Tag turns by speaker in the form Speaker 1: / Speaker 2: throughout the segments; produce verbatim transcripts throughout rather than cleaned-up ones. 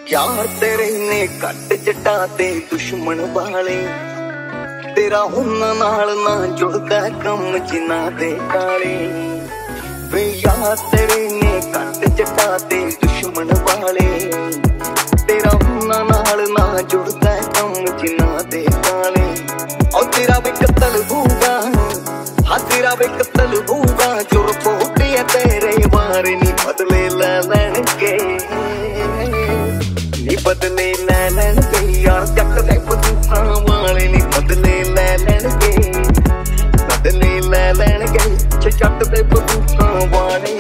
Speaker 1: यार तेरे ने कट जटा ते दुश्मन वाले तेरा उन्हां नाल ना जुड़दा कम जिन्ना दे काले वे यार तेरे ने कट जटा ते दुश्मन वाले तेरा उन्हां नाल ना जुड़दा कम जिन्ना दे काले और तेरा वे कत्ल होगा हाँ तेरा वे कत्ल होगा जो रिपोर्ट है तेरे बारे नी बदले लै लैण के नी बदले लै लैण के यार जट दे बंदूकां वाले नी बदले लै लैण के बदले लै लैण के जट दे बंदूकां वाले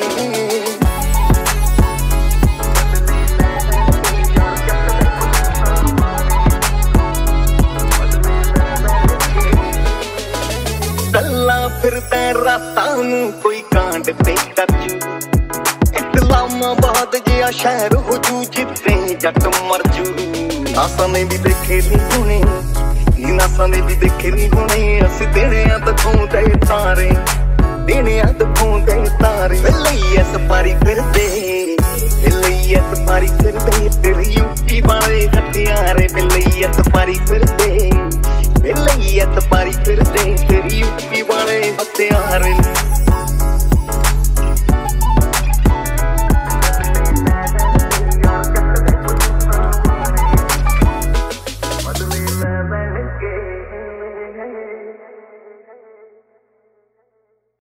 Speaker 1: कल्ला फिरदा रातां नूं कोई कांड ते करजू इस्लामाबाद जिहा शहर हो जू जिथे जट मरजू नासा ने भी देखे नी होने नासा ने भी देखे नी होने अस देनिया दिखाउंदे तारे देनिया दिखाउंदे तारे लइए सफारी फिरदे लइए सफारी फिरदे तेरे यूपी वाले हथियारे लइए सफारी फिरदे लइए सफारी फिरदे तेरी यूपी वाले हथियारे